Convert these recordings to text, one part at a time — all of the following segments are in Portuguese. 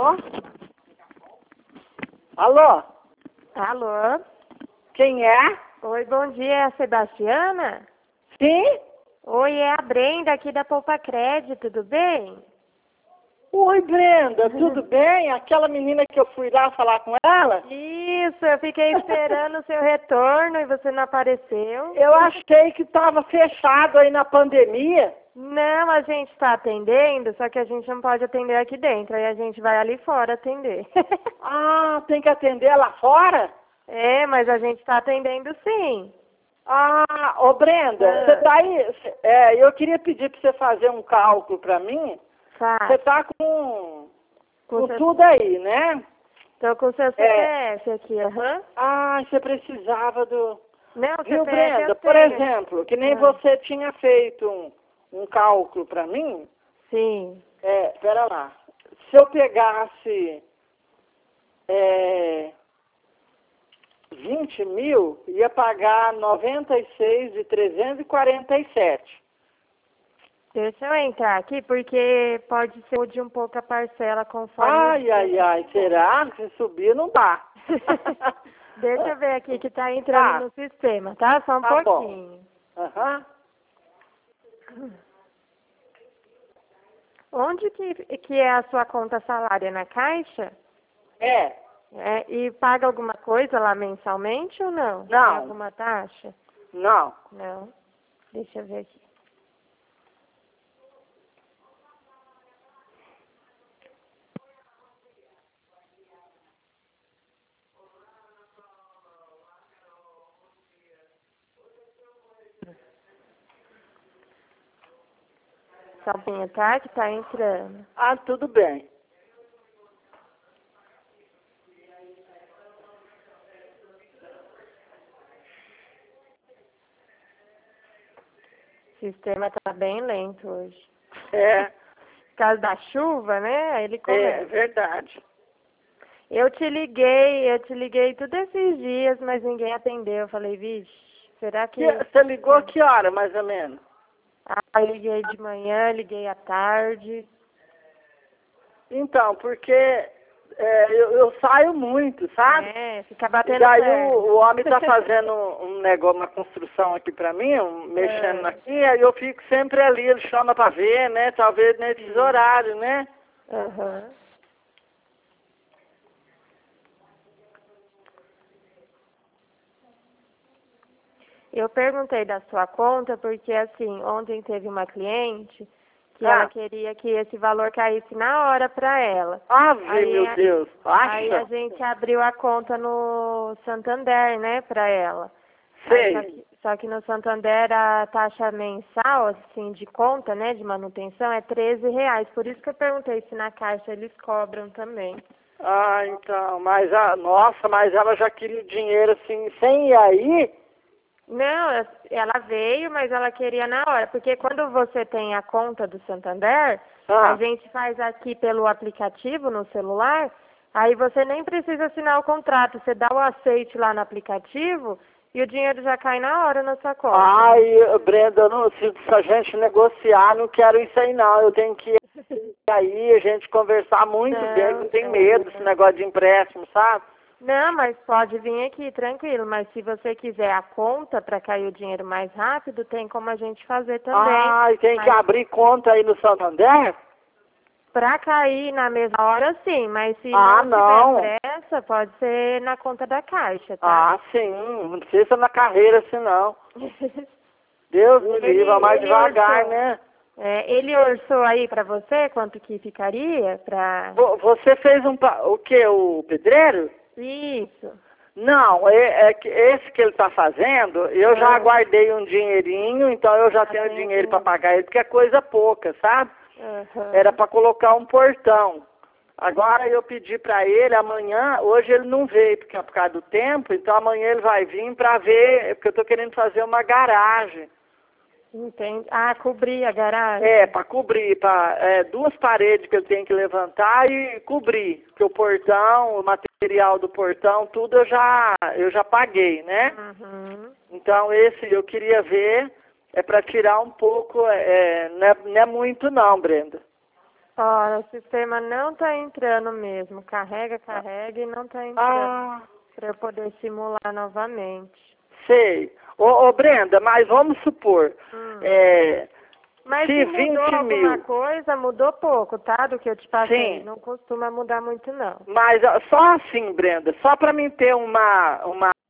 Alô? Alô? Alô? Quem é? Oi, bom dia, é a Sebastiana? Sim? Oi, é a Brenda aqui da Poupa Crédito, tudo bem? Oi, Brenda, tudo bem? Aquela menina que eu fui lá falar com ela? Isso, eu fiquei esperando o seu retorno e você não apareceu. Eu achei que estava fechado aí na pandemia. Não, a gente está atendendo, só que a gente não pode atender aqui dentro, aí a gente vai ali fora atender. Ah, tem que atender lá fora? É, mas a gente está atendendo sim. Ah, ô Brenda, você tá aí? Eu queria pedir para você fazer um cálculo para mim. Tá. Você tá com seu... tudo aí, né? Tô com o seu CPF aqui, aham. Ah, você precisava do... Não, Viu, CPF Brenda? eu Por tenho. exemplo, que nem você tinha feito um cálculo para mim. Sim. Pera lá. Se eu pegasse 20 mil, ia pagar 96.347. Deixa eu entrar aqui, porque pode ser de um pouco a parcela conforme... Ai, será? Se subir, não dá. Deixa eu ver aqui que tá entrando no sistema, tá? Só um pouquinho. Aham. Onde que é a sua conta salária? Na Caixa? E paga alguma coisa lá mensalmente ou não? Não. Tem alguma taxa? Não. Não. Deixa eu ver aqui. Salvinha, tá? Que tá entrando. Ah, tudo bem. O sistema tá bem lento hoje. Por causa da chuva, né? Aí ele começa. É verdade. Eu te liguei todos esses dias, mas ninguém atendeu. Eu falei, vixe, será que... Você ligou que hora, mais ou menos? Ah, eu liguei de manhã, liguei à tarde. Então, porque eu saio muito, sabe? Fica batendo E daí perna. o homem tá fazendo um negócio, uma construção aqui pra mim, mexendo aqui, aí eu fico sempre ali, ele chama pra ver, né? Talvez nesses horários, né? Aham. Eu perguntei da sua conta porque, assim, ontem teve uma cliente que ela queria que esse valor caísse na hora para ela. Meu Deus, Aí a gente abriu a conta no Santander, né, para ela. Sei. Só que no Santander a taxa mensal, assim, de conta, né, de manutenção é R$13. Por isso que eu perguntei se na Caixa eles cobram também. Ah, então, mas ela já queria o dinheiro assim, sem ir aí? Não, ela veio, mas ela queria na hora, porque quando você tem a conta do Santander, a gente faz aqui pelo aplicativo no celular, aí você nem precisa assinar o contrato, você dá o aceite lá no aplicativo e o dinheiro já cai na hora na sua conta. Ai, Brenda, se a gente negociar, não quero isso aí não, eu tenho que ir aí, a gente conversar muito bem, não tem medo desse negócio de empréstimo, sabe? Não, mas pode vir aqui, tranquilo. Mas se você quiser a conta para cair o dinheiro mais rápido, tem como a gente fazer também. Ah, e tem que abrir conta aí no Santander? Para cair na mesma hora, sim. Mas se não tiver pressa, pode ser na conta da Caixa, tá? Ah, sim. Não precisa na carreira assim, não. Deus me livre, mais devagar, né? Ele orçou aí para você quanto que ficaria para... Você fez o quê? O pedreiro? Isso. Não, esse que ele está fazendo, eu já guardei um dinheirinho, então eu já tenho dinheiro para pagar ele, porque é coisa pouca, sabe? Era para colocar um portão. Agora eu pedi para ele amanhã, hoje ele não veio, porque é por causa do tempo, então amanhã ele vai vir para ver, porque eu estou querendo fazer uma garagem. Entendi. Ah, cobrir a garagem? Para cobrir, duas paredes que eu tenho que levantar e cobrir, porque o portão, o material do portão, tudo eu já paguei, né? Então esse eu queria ver, para tirar um pouco, não é muito não, Brenda. Ó, o sistema não tá entrando mesmo. Carrega e não tá entrando. Para eu poder simular novamente. Sei. Ô Brenda, mas vamos supor, mas se mudou alguma coisa, mudou pouco, tá? Do que eu te passei. Sim. Não costuma mudar muito, não. Mas só assim, Brenda, só para mim ter uma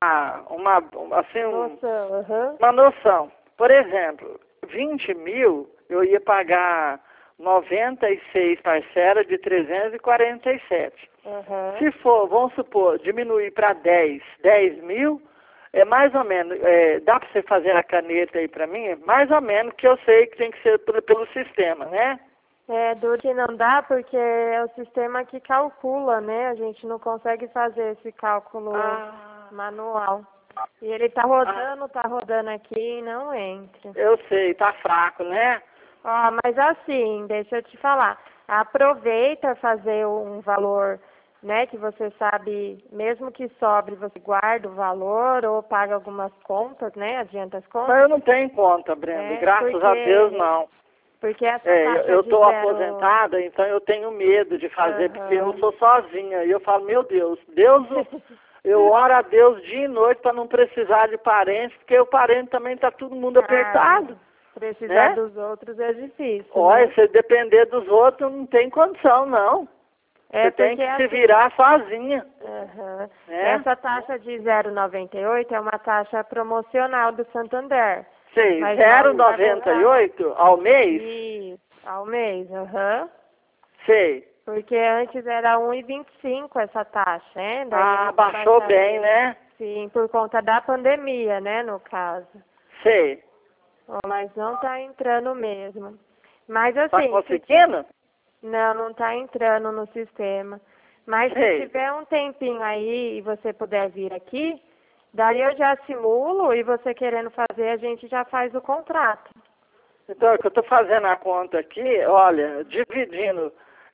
noção. Por exemplo, 20 mil, eu ia pagar 96 parcelas de 347. Se for, vamos supor, diminuir para 10 mil, é mais ou menos, dá para você fazer a caneta aí para mim? Mais ou menos, que eu sei que tem que ser pelo sistema, né? Do que não dá, porque é o sistema que calcula, né? A gente não consegue fazer esse cálculo manual. E ele tá rodando aqui e não entra. Eu sei, tá fraco, né? Mas assim, deixa eu te falar. Aproveita fazer um valor, né, que você sabe, mesmo que sobre, você guarda o valor ou paga algumas contas, né, adianta as contas. Mas eu não tenho conta, Brenda, graças a Deus não. Porque essa taxa eu estou aposentada, então eu tenho medo de fazer, porque eu sou sozinha. E eu falo, meu Deus, eu oro a Deus dia e noite para não precisar de parente, porque o parente também está todo mundo apertado. Precisar dos outros é difícil. Olha, se depender dos outros, não tem condição, não. Você tem que se virar sozinha. Essa taxa de 0,98 é uma taxa promocional do Santander. Sei, 0,98 ao mês? Isso, ao mês, Sei. Porque antes era 1,25 essa taxa, né? Daí baixou bem, né? Sim, por conta da pandemia, né, no caso. Sei. Mas não tá entrando mesmo. Mas assim... Tá conseguindo? Não tá entrando no sistema. Mas se tiver um tempinho aí e você puder vir aqui, daí eu já simulo e você querendo fazer, a gente já faz o contrato. Então, é que eu tô fazendo a conta aqui, olha, dividindo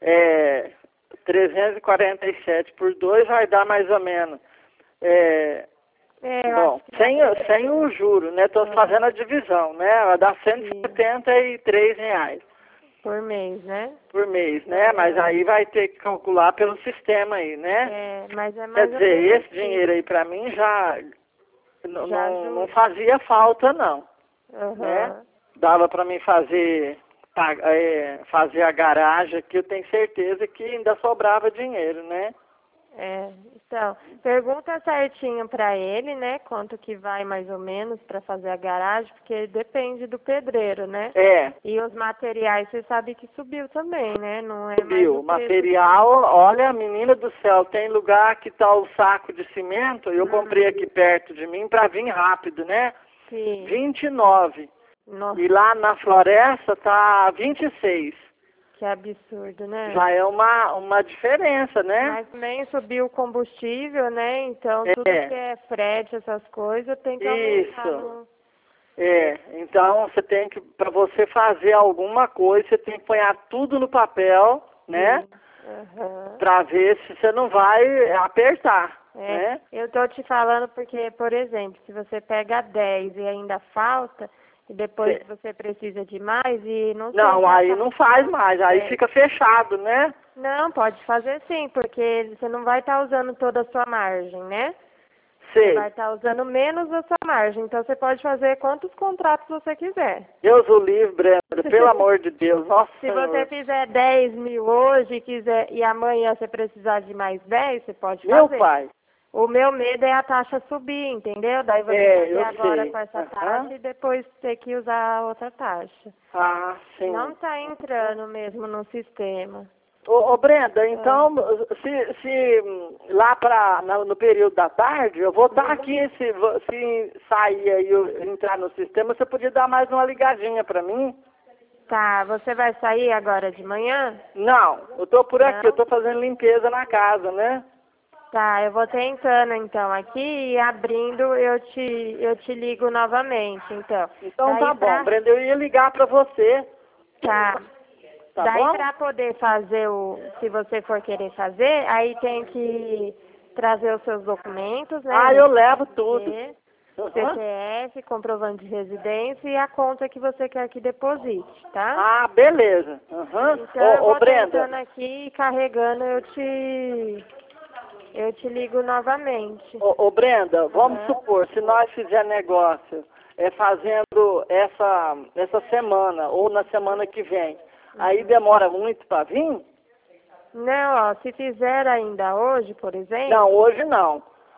347 por 2 vai dar mais ou menos... bom, sem o juro, né? Tô fazendo a divisão, né? Vai dar R$173. Por mês, né? Por mês, né? Mas aí vai ter que calcular pelo sistema aí, né? Mas é mais Quer dizer, esse dinheiro aí pra mim já não fazia falta, não. Né? Dava pra mim fazer a garagem aqui, eu tenho certeza que ainda sobrava dinheiro, né? Então, pergunta certinho pra ele, né, quanto que vai mais ou menos pra fazer a garagem, porque depende do pedreiro, né? E os materiais, você sabe que subiu também, né? Não é subiu, mais material, olha, menina do céu, tem lugar que tá o saco de cimento, eu comprei aqui perto de mim pra vir rápido, né? Sim. 29. Nossa. E lá na floresta tá 26. Que absurdo, né? Já é uma diferença, né? Mas também subiu o combustível, né? Então, tudo que é frete, essas coisas, tem que aumentar. Isso. Então, você tem que, para você fazer alguma coisa, você tem que pôr tudo no papel, né? Para ver se você não vai apertar, né? Eu tô te falando porque, por exemplo, se você pega 10 e ainda falta... E depois você precisa de mais e não sei. Não, aí não faz mais, aí fica fechado, né? Não, pode fazer sim, porque você não vai estar usando toda a sua margem, né? Sei. Você vai estar usando menos da sua margem, então você pode fazer quantos contratos você quiser. Deus o livre, Brenda, pelo amor de Deus, nossa Se você fizer 10 mil hoje e amanhã você precisar de mais 10, você pode fazer. Meu pai. O meu medo é a taxa subir, entendeu? Daí você fazer agora com essa taxa e depois ter que usar outra taxa. Sim. Não está entrando mesmo no sistema. Ô Brenda, então, se lá no período da tarde, eu vou estar aqui, se sair aí e entrar no sistema, você podia dar mais uma ligadinha para mim? Tá, você vai sair agora de manhã? Não, eu tô por aqui, eu tô fazendo limpeza na casa, né? Tá, eu vou tentando então aqui e abrindo eu te ligo novamente, então. Então tá bom, Brenda, eu ia ligar pra você. Tá. Daí pra poder fazer se você for querer fazer, aí tem que trazer os seus documentos, né? Eu levo tudo. CPF, comprovante de residência e a conta que você quer que deposite, tá? Ah, beleza. Então eu vou Brenda. tentando aqui, carregando, eu te ligo novamente. Brenda, vamos supor, se nós fizer negócio fazendo essa semana ou na semana que vem, aí demora muito para vir? Não, ó, se fizer ainda hoje, por exemplo... Não, hoje não.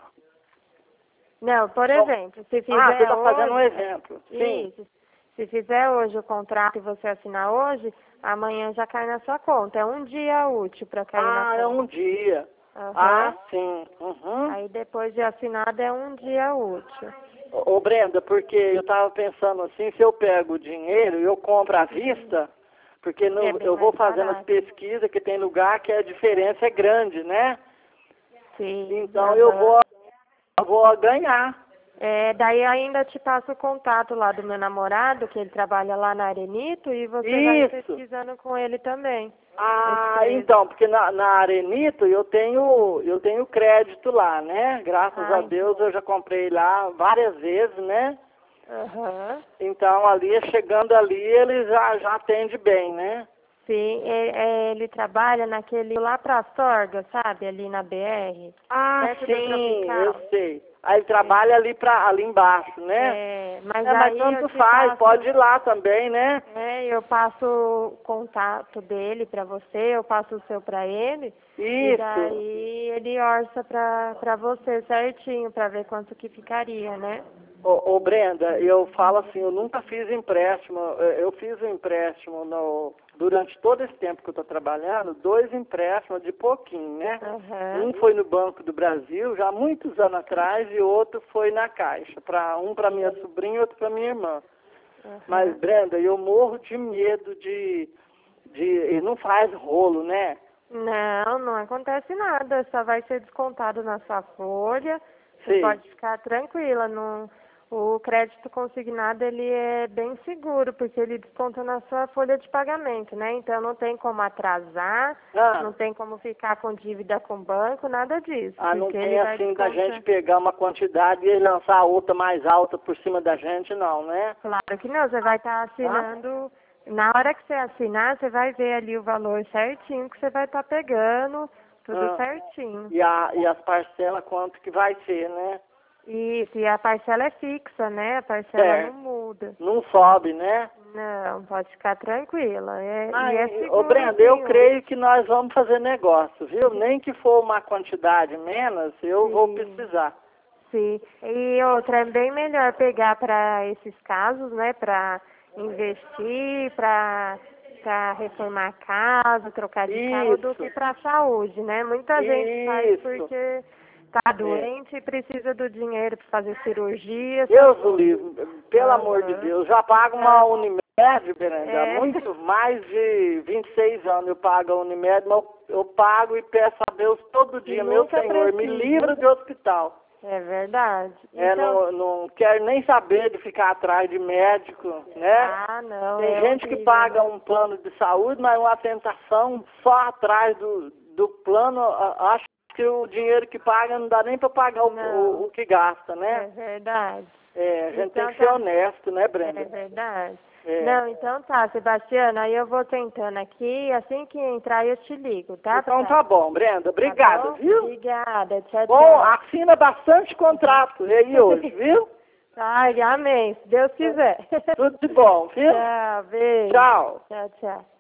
Não, por exemplo, se fizer você está hoje... fazendo um exemplo. Sim. Isso. Se fizer hoje o contrato e você assinar hoje, amanhã já cai na sua conta. É um dia útil para cair na conta. É um dia. Sim. Aí depois de assinado é um dia útil. Brenda, porque eu estava pensando assim, se eu pego o dinheiro e eu compro à vista, porque eu vou fazendo as pesquisas que tem lugar que a diferença é grande, né? Sim. Então eu vou ganhar. Daí ainda te passo o contato lá do meu namorado, que ele trabalha lá na Arenito, e você vai pesquisando com ele também. Então, porque na Arenito eu tenho crédito lá, né? Graças a Deus eu já comprei lá várias vezes, né? Então ali, chegando ali, ele já atende bem, né? Sim, ele trabalha naquele lá pra Astorga, sabe? Ali na BR. Sim, eu sei. Aí ele trabalha ali embaixo, né? Mas tanto faz, pode ir lá também, né? Eu passo o contato dele pra você, eu passo o seu pra ele. Isso. E daí ele orça pra você certinho, pra ver quanto que ficaria, né? Brenda, eu falo assim, eu nunca fiz empréstimo, eu fiz um empréstimo durante todo esse tempo que eu estou trabalhando, 2 empréstimos de pouquinho, né? Um foi no Banco do Brasil, já há muitos anos atrás, e outro foi na Caixa, um para minha sobrinha e outro para minha irmã. Mas, Brenda, eu morro de medo de não faz rolo, né? Não acontece nada, só vai ser descontado na sua folha, você pode ficar tranquila, o crédito consignado, ele é bem seguro, porque ele desconta na sua folha de pagamento, né? Então não tem como atrasar, não tem como ficar com dívida com o banco, nada disso. Não tem assim da gente pegar uma quantidade e lançar outra mais alta por cima da gente, não, né? Claro que não, você vai estar assinando, na hora que você assinar, você vai ver ali o valor certinho que você vai estar pegando, tudo certinho. E as parcelas, quanto que vai ser, né? Isso, e a parcela é fixa, né? A parcela não muda. Não sobe, né? Não, pode ficar tranquila. E é seguro, Brenda, eu creio que nós vamos fazer negócio, viu? Nem que for uma quantidade menos, eu vou precisar. Sim, e outra, é bem melhor pegar para esses casos, né? Para investir, para reformar a casa, trocar de carro, do que para a saúde, né? Muita gente faz porque tá doente e precisa do dinheiro para fazer cirurgia. Deus o livre, pelo amor de Deus. Já pago uma Unimed, Brenda, muito mais de 26 anos eu pago a Unimed, mas eu pago e peço a Deus todo dia, meu Senhor, me livra de hospital. É verdade. Não quero nem saber de ficar atrás de médico, né? Não. Tem gente que paga um plano de saúde, mas uma tentação só atrás do plano, acho que o dinheiro que paga não dá nem para pagar o que gasta, né? É verdade. A gente tem que ser honesto, né, Brenda? É verdade. Não, então tá, Sebastiana, aí eu vou tentando aqui, assim que entrar eu te ligo, tá? Então tá bom, Brenda, obrigada, viu? Obrigada, tchau, Bom, assina bastante contrato aí hoje, viu? Amém, se Deus quiser. Tudo de bom, viu? Tchau, beijo. Tchau. Tchau, tchau.